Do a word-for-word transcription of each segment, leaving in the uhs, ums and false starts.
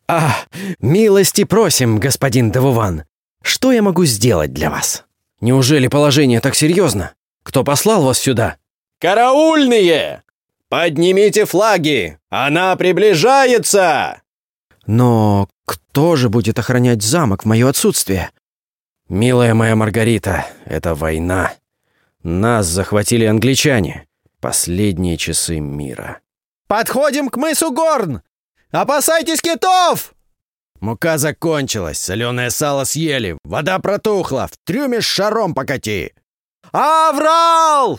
А, милости просим, господин Девуван. Что я могу сделать для вас? Неужели положение так серьезно? Кто послал вас сюда? Караульные! Поднимите флаги! Она приближается! Но кто же будет охранять замок в мое отсутствие? Милая моя Маргарита, это война. Нас захватили англичане. Последние часы мира. Подходим к мысу Горн! Опасайтесь китов! Мука закончилась, соленое сало съели, вода протухла, в трюме с шаром покати. Аврал!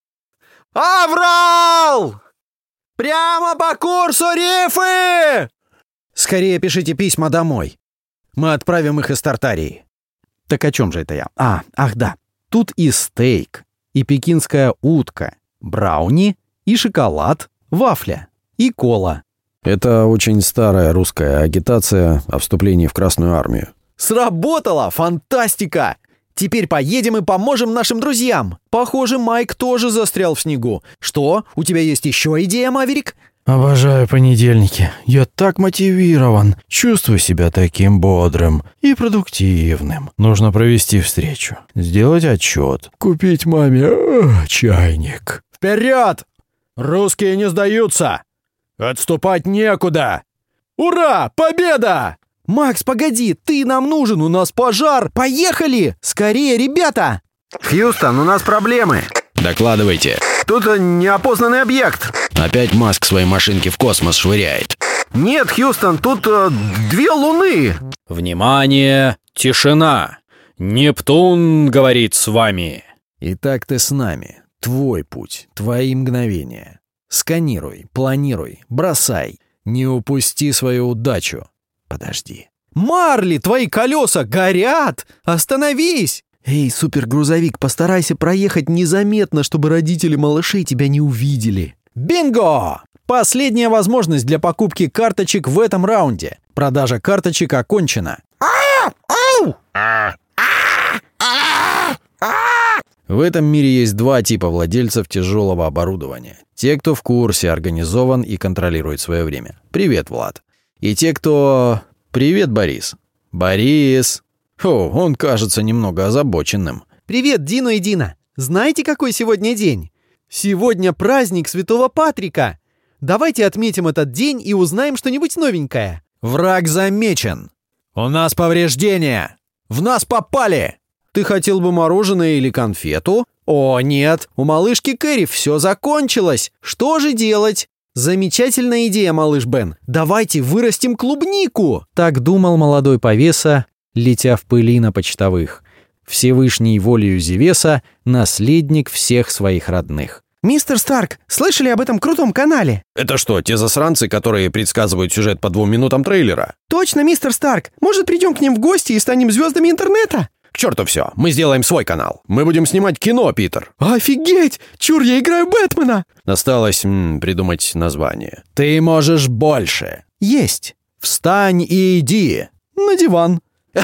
Аврал! Прямо по курсу рифы! Скорее пишите письма домой. Мы отправим их из Тартарии. Так о чем же это я? А, ах да. Тут и стейк, и пекинская утка, брауни, и шоколад, вафля, и кола. Это очень старая русская агитация о вступлении в Красную армию. Сработало! Фантастика! Теперь поедем и поможем нашим друзьям. Похоже, Майк тоже застрял в снегу. Что? У тебя есть еще идея, Маверик? Обожаю понедельники. Я так мотивирован. Чувствую себя таким бодрым и продуктивным. Нужно провести встречу, сделать отчет, купить маме э, чайник. Вперед! Русские не сдаются! Отступать некуда! Ура! Победа! Макс, погоди, ты нам нужен, у нас пожар! Поехали! Скорее, ребята! Хьюстон, у нас проблемы. Докладывайте. Тут неопознанный объект. Опять Маск свои машинки в космос швыряет. Нет, Хьюстон, тут э, две луны. Внимание! Тишина! Нептун говорит с вами. Итак, ты с нами. Твой путь, твои мгновения. Сканируй, планируй, бросай. Не упусти свою удачу. Подожди. Марли, твои колеса горят! Остановись! Эй, супергрузовик, постарайся проехать незаметно, чтобы родители малышей тебя не увидели. Бинго! Последняя возможность для покупки карточек в этом раунде. Продажа карточек окончена. В этом мире есть два типа владельцев тяжелого оборудования. Те, кто в курсе, организован и контролирует свое время. Привет, Влад. И те, кто... Привет, Борис. Борис. О, он кажется немного озабоченным. Привет, Дино и Дина. Знаете, какой сегодня день? Сегодня праздник Святого Патрика. Давайте отметим этот день и узнаем что-нибудь новенькое. Враг замечен. У нас повреждения. В нас попали. Ты хотел бы мороженое или конфету? О, нет, у малышки Кэрри все закончилось. Что же делать? Замечательная идея, малыш Бен. Давайте вырастим клубнику. Так думал молодой повеса, летя в пыли на почтовых. Всевышней волею Зевеса наследник всех своих родных. «Мистер Старк, слышали об этом крутом канале?» Это что, те засранцы, которые предсказывают сюжет по двум минутам трейлера? «Точно, мистер Старк. Может, придем к ним в гости и станем звездами интернета?» К черту все, мы сделаем свой канал. Мы будем снимать кино, Питер. «Офигеть! Чур, я играю Бэтмена!» Осталось м, придумать название. «Ты можешь больше!» «Есть! Встань и иди!» «На диван!»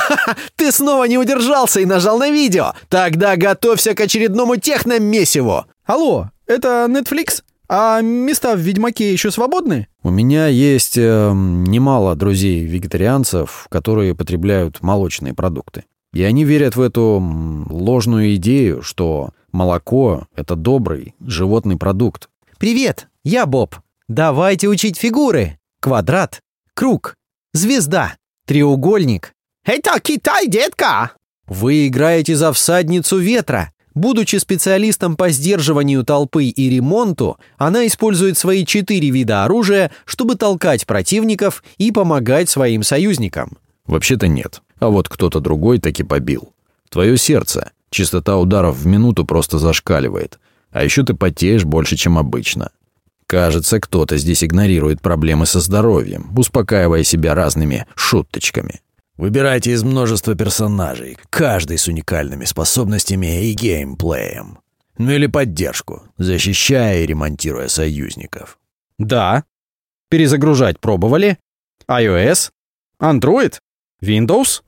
«Ты снова не удержался и нажал на видео! Тогда готовься к очередному техномесиву!» «Алло, это Netflix? А места в Ведьмаке еще свободны?» У меня есть э, немало друзей-вегетарианцев, которые потребляют молочные продукты. И они верят в эту м, ложную идею, что молоко – это добрый животный продукт. «Привет, я Боб. Давайте учить фигуры. Квадрат, круг, звезда, треугольник. Это Китай, детка!» Вы играете за всадницу ветра. Будучи специалистом по сдерживанию толпы и ремонту, она использует свои четыре вида оружия, чтобы толкать противников и помогать своим союзникам. Вообще-то нет. А вот кто-то другой таки побил. Твое сердце. Частота ударов в минуту просто зашкаливает. А еще ты потеешь больше, чем обычно. Кажется, кто-то здесь игнорирует проблемы со здоровьем, успокаивая себя разными шуточками. Выбирайте из множества персонажей, каждый с уникальными способностями и геймплеем. Ну или поддержку, защищая и ремонтируя союзников. Да. Перезагружать пробовали? iOS? Android? Windows?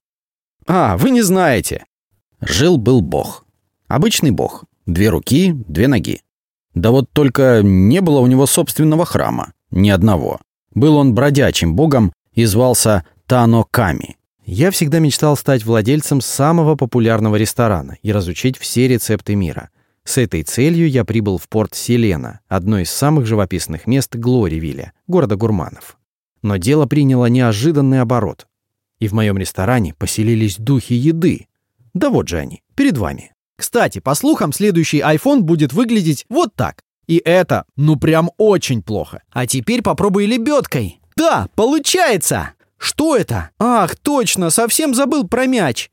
А, вы не знаете. Жил-был бог. Обычный бог. Две руки, две ноги. Да вот только не было у него собственного храма. Ни одного. Был он бродячим богом, и звался Тано Ками. Я всегда мечтал стать владельцем самого популярного ресторана и разучить все рецепты мира. С этой целью я прибыл в порт Селена, одно из самых живописных мест Глоривилля, города гурманов. Но дело приняло неожиданный оборот. И в моем ресторане поселились духи еды. Да вот же они, перед вами. Кстати, по слухам, следующий iPhone будет выглядеть вот так. И это, ну прям очень плохо. А теперь попробуй лебедкой. Да, получается! Что это? Ах, точно, совсем забыл про мяч.